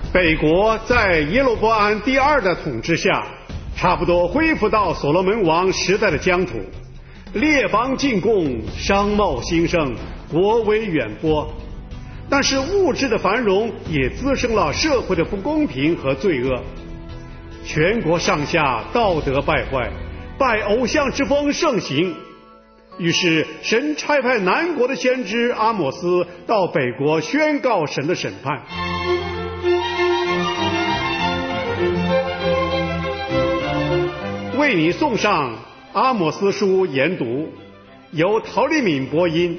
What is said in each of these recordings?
北国在耶罗波安第二的统治下，差不多恢复到所罗门王时代的疆土，列邦进贡，商贸兴盛，国威远播。但是物质的繁荣也滋生了社会的不公平和罪恶，全国上下道德败坏，拜偶像之风盛行。于是神差派南国的先知阿摩斯到北国宣告神的审判。为你送上阿摩斯书研读，由陶丽敏播音。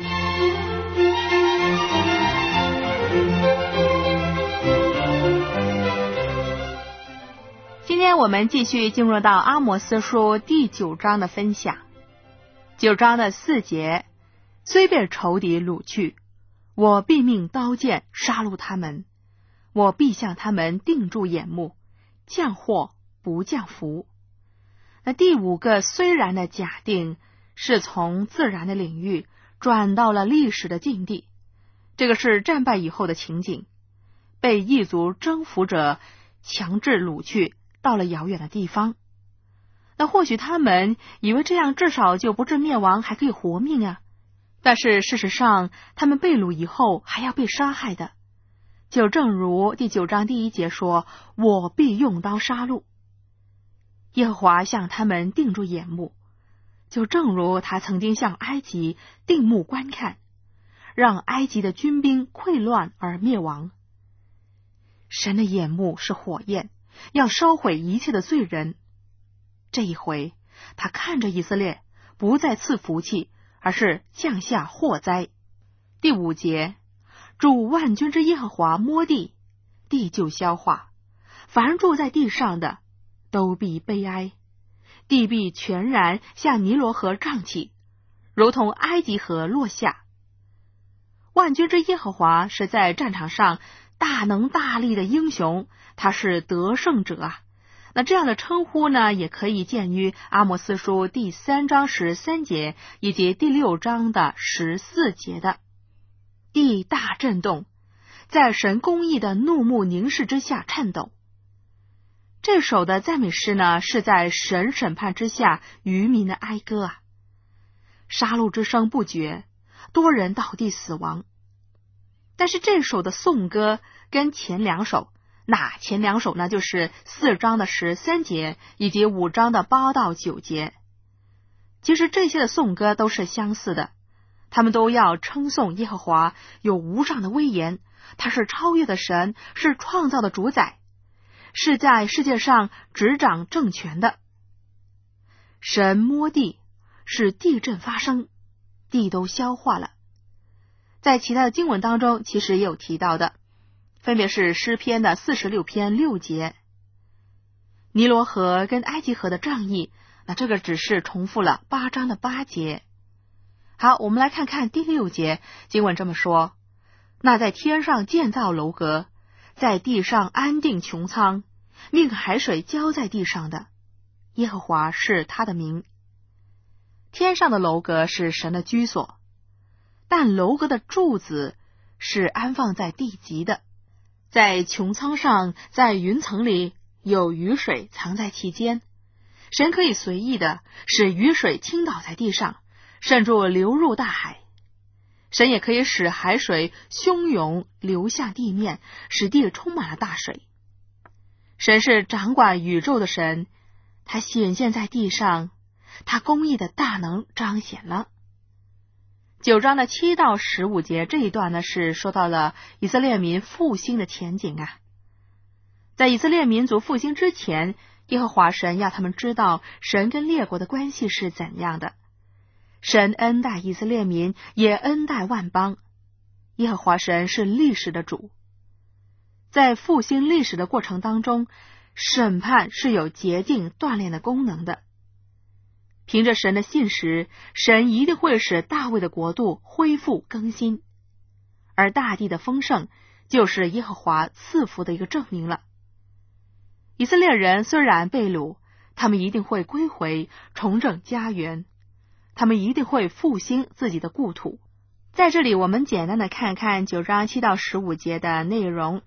今天我们继续进入到阿摩斯书第9章的分享。9章的4节，虽被仇敌掳去，我必命刀剑杀戮他们，我必向他们定住眼目，降祸不降福。那第5个虽然的假定是从自然的领域转到了历史的境地，这个是战败以后的情景，被异族征服者强制掳去到了遥远的地方。那或许他们以为这样至少就不致灭亡，还可以活命啊。但是事实上他们被掳以后还要被杀害的，就正如第9章第1节说，我必用刀杀戮。耶和华向他们定住眼目，就正如他曾经向埃及定目观看，让埃及的军兵溃乱而灭亡。神的眼目是火焰，要烧毁一切的罪人。这一回他看着以色列，不再赐福气，而是降下祸灾。第5节，主万军之耶和华摸地，地就消化，凡住在地上的都必悲哀，地必全然向尼罗河涨起，如同埃及河落下。万军之耶和华是在战场上大能大力的英雄，他是得胜者啊。那这样的称呼呢，也可以见于阿摩斯书第3章13节以及第6章的14节的。地大震动，在神公义的怒目凝视之下颤抖。这首的赞美诗呢，是在神审判之下渔民的哀歌啊。杀戮之声不绝，多人倒地死亡。但是这首的颂歌跟前2首，那前2首呢，就是4章的13节以及5章的8到9节。其实这些的颂歌都是相似的，他们都要称颂耶和华有无上的威严，他是超越的神，是创造的主宰，是在世界上执掌政权的。神摸地，使地震发生，地都消化了。在其他的经文当中其实也有提到的，分别是诗篇的46篇6节。尼罗河跟埃及河的仗义，那这个只是重复了8章的8节。好，我们来看看第6节，经文这么说，那在天上建造楼阁，在地上安定穹苍，命海水浇在地上的，耶和华是他的名。天上的楼阁是神的居所，但楼阁的柱子是安放在地极的，在穹苍上，在云层里有雨水藏在其间，神可以随意的使雨水倾倒在地上，甚至流入大海。神也可以使海水汹涌流向地面，使地充满了大水。神是掌管宇宙的神，他显现在地上，他公义的大能彰显了。9章的7到15节这一段呢，是说到了以色列民复兴的前景啊。在以色列民族复兴之前，耶和华神要他们知道神跟列国的关系是怎样的。神恩待以色列民，也恩待万邦。耶和华神是历史的主，在复兴历史的过程当中，审判是有洁净锻炼的功能的。凭着神的信实，神一定会使大卫的国度恢复更新，而大地的丰盛就是耶和华赐福的一个证明了。以色列人虽然被掳，他们一定会归回，重整家园，他们一定会复兴自己的故土。在这里我们简单的看看9章7到15节的内容。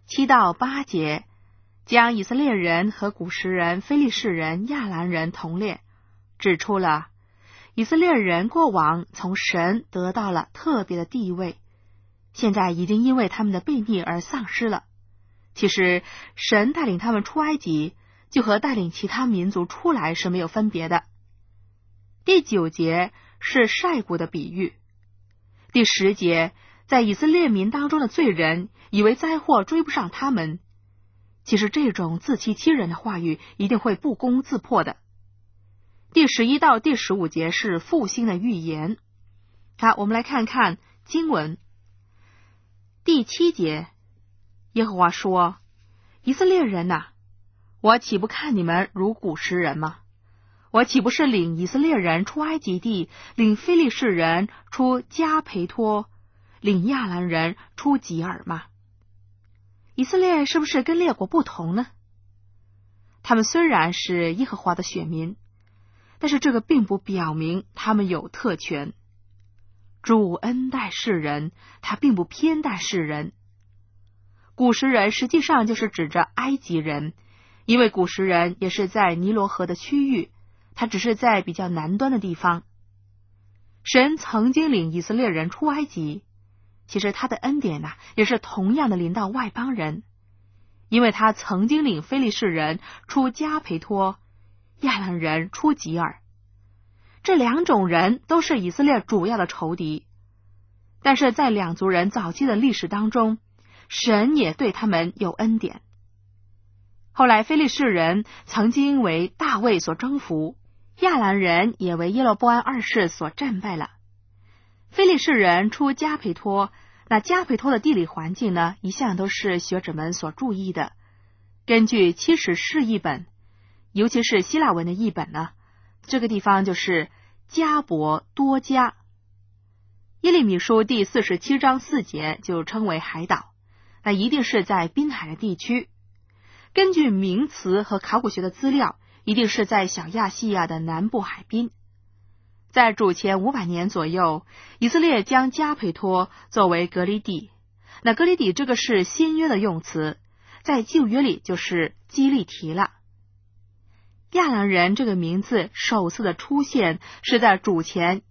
7到8节将以色列人和古时人、非利士人、亚兰人同列，指出了以色列人过往从神得到了特别的地位，现在已经因为他们的悖逆而丧失了。其实神带领他们出埃及，就和带领其他民族出来是没有分别的。第9节是晒谷的比喻。第10节，在以色列民当中的罪人以为灾祸追不上他们，其实这种自欺欺人的话语一定会不攻自破的。第11到第15节是复兴的预言。好，我们来看看经文。第7节，耶和华说：以色列人哪，我岂不看你们如古时人吗？我岂不是领以色列人出埃及地，领非利士人出迦培托，领亚兰人出吉尔吗？以色列是不是跟列国不同呢？他们虽然是耶和华的选民，但是这个并不表明他们有特权。主恩待世人，他并不偏待世人。古时人实际上就是指着埃及人，因为古时人也是在尼罗河的区域，他只是在比较南端的地方。神曾经领以色列人出埃及，其实他的恩典也是同样的临到外邦人，因为他曾经领非利士人出迦培托，亚兰人出吉尔。这2种人都是以色列主要的仇敌，但是在两族人早期的历史当中，神也对他们有恩典。后来非利士人曾经为大卫所征服，亚兰人也为耶罗波安2世所战败了。非利士人出迦培托，那迦培托的地理环境呢，一向都是学者们所注意的。根据70士译本，尤其是希腊文的译本呢，这个地方就是迦伯多加。耶利米书第47章4节就称为海岛，那一定是在滨海的地区。根据名词和考古学的资料，一定是在小亚细亚的南部海滨。在主前500年左右，以色列将迦培托作为革哩底。那革哩底这个是新约的用词，在旧约里就是基利提了。亚兰人这个名字首次的出现是在主前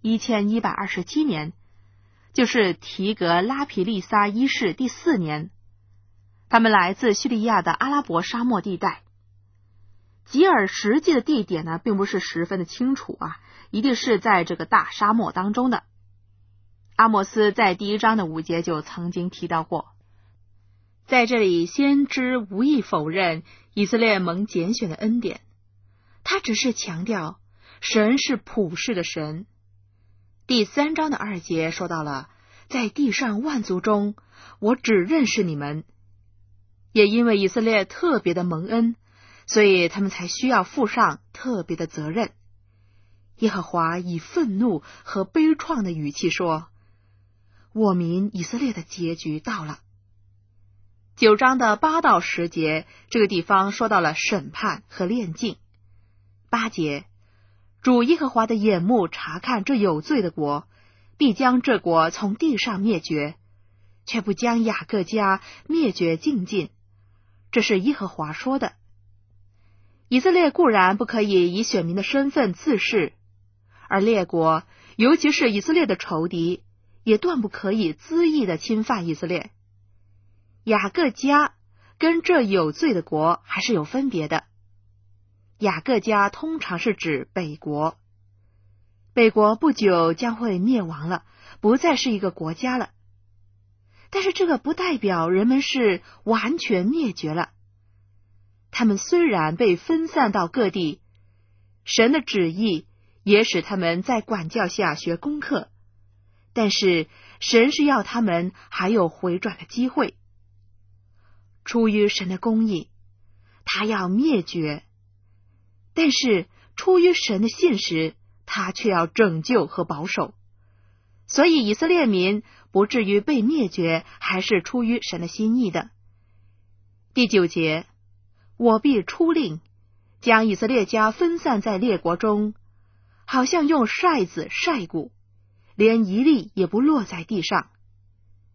1127年，就是提格拉皮利撒一世第4年。他们来自叙利亚的阿拉伯沙漠地带。吉尔实际的地点呢，并不是十分的清楚一定是在这个大沙漠当中的。阿摩斯在第1章的5节就曾经提到过。在这里，先知无意否认以色列蒙拣选的恩典，他只是强调神是普世的神。第3章的2节说到了，在地上万族中，我只认识你们。也因为以色列特别的蒙恩，所以他们才需要负上特别的责任。耶和华以愤怒和悲怆的语气说：我民以色列的结局到了。9章的8到10节，这个地方说到了审判和炼净。8节，主耶和华的眼目查看这有罪的国，必将这国从地上灭绝，却不将雅各家灭绝尽尽。这是耶和华说的。以色列固然不可以以选民的身份自视，而列国，尤其是以色列的仇敌，也断不可以恣意的侵犯以色列。雅各家跟这有罪的国还是有分别的。雅各家通常是指北国，北国不久将会灭亡了，不再是一个国家了。但是这个不代表人们是完全灭绝了。他们虽然被分散到各地，神的旨意也使他们在管教下学功课，但是神是要他们还有回转的机会。出于神的公义，他要灭绝，但是出于神的信实，他却要拯救和保守。所以以色列民不至于被灭绝，还是出于神的心意的。第9节，我必出令，将以色列家分散在列国中，好像用筛子筛谷，连一粒也不落在地上。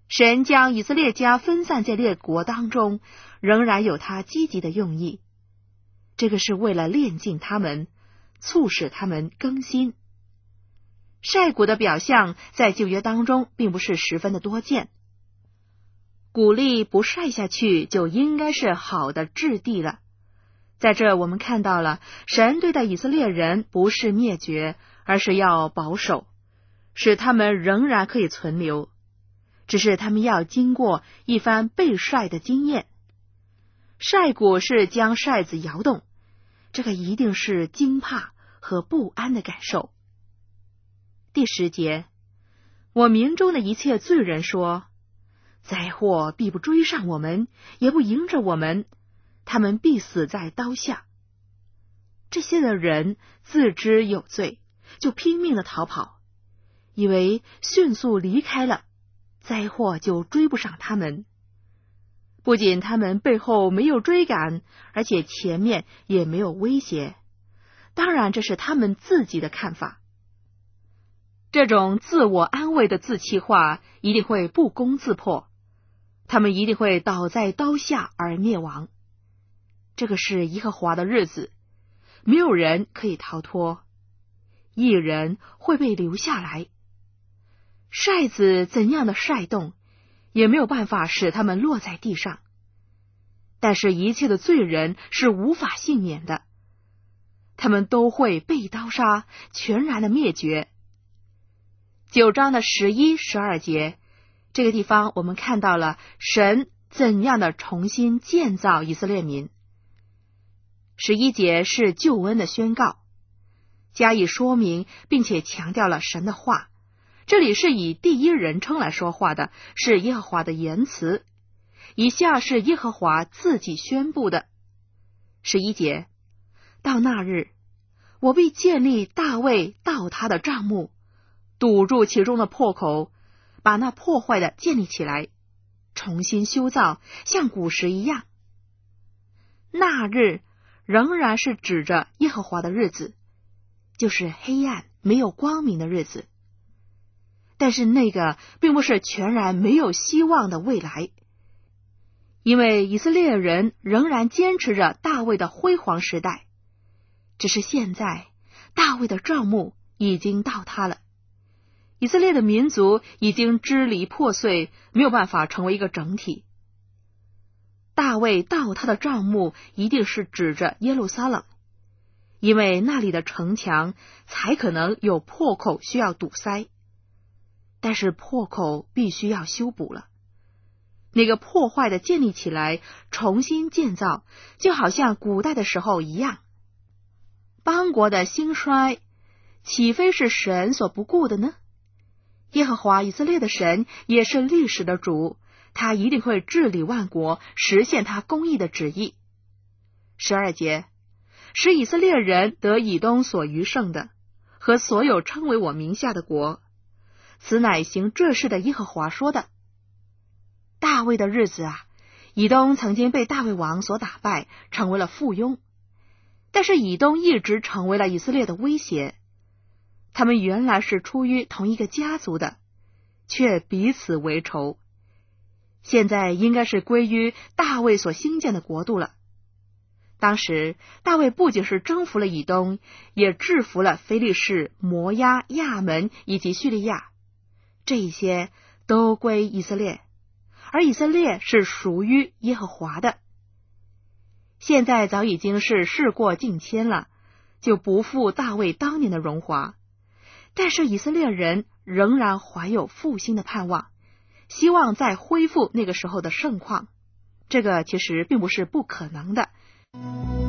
神将以色列家分散在列国当中，仍然有他积极的用意。这个是为了炼净他们，促使他们更新。晒谷的表象在旧约当中并不是十分的多见。谷粒不晒下去就应该是好的质地了。在这我们看到了神对待以色列人不是灭绝，而是要保守，使他们仍然可以存留，只是他们要经过一番被晒的经验。晒谷是将筛子摇动，这个一定是惊怕和不安的感受。第10节，我民中的一切罪人说，灾祸必不追上我们，也不迎着我们，他们必死在刀下。这些的人自知有罪，就拼命的逃跑，以为迅速离开了，灾祸就追不上他们。不仅他们背后没有追赶，而且前面也没有威胁。当然这是他们自己的看法。这种自我安慰的自欺话一定会不攻自破，他们一定会倒在刀下而灭亡。这个是耶和华的日子，没有人可以逃脱，一人会被留下来。筛子怎样的晒动，也没有办法使他们落在地上。但是一切的罪人是无法幸免的，他们都会被刀杀，全然的灭绝。9章的11、12节，这个地方我们看到了神怎样的重新建造以色列民。11节是救恩的宣告，加以说明，并且强调了神的话。这里是以第一人称来说话的，是耶和华的言辞。以下是耶和华自己宣布的。11节，到那日，我必建立大卫到他的帐幕，堵住其中的破口，把那破坏的建立起来，重新修造，像古时一样。那日仍然是指着耶和华的日子，就是黑暗没有光明的日子。但是那个并不是全然没有希望的未来，因为以色列人仍然坚持着大卫的辉煌时代，只是现在大卫的帐幕已经倒塌了，以色列的民族已经支离破碎，没有办法成为一个整体。大卫倒塌的帐幕一定是指着耶路撒冷，因为那里的城墙才可能有破口需要堵塞，但是破口必须要修补了。那个破坏的建立起来，重新建造，就好像古代的时候一样。邦国的兴衰，岂非是神所不顾的呢？耶和华以色列的神也是历史的主，他一定会治理万国，实现他公义的旨意。12节，使以色列人得以东所余剩的，和所有称为我名下的国。此乃行这事的耶和华说的。大卫的日子啊，以东曾经被大卫王所打败，成为了附庸。但是以东一直成为了以色列的威胁。他们原来是出于同一个家族的，却彼此为仇。现在应该是归于大卫所兴建的国度了。当时大卫不仅是征服了以东，也制服了非利士、摩押、亚门以及叙利亚，这一些都归以色列，而以色列是属于耶和华的。现在早已经是事过境迁了，就不复大卫当年的荣华，但是以色列人仍然怀有复兴的盼望，希望再恢复那个时候的盛况。这个其实并不是不可能的。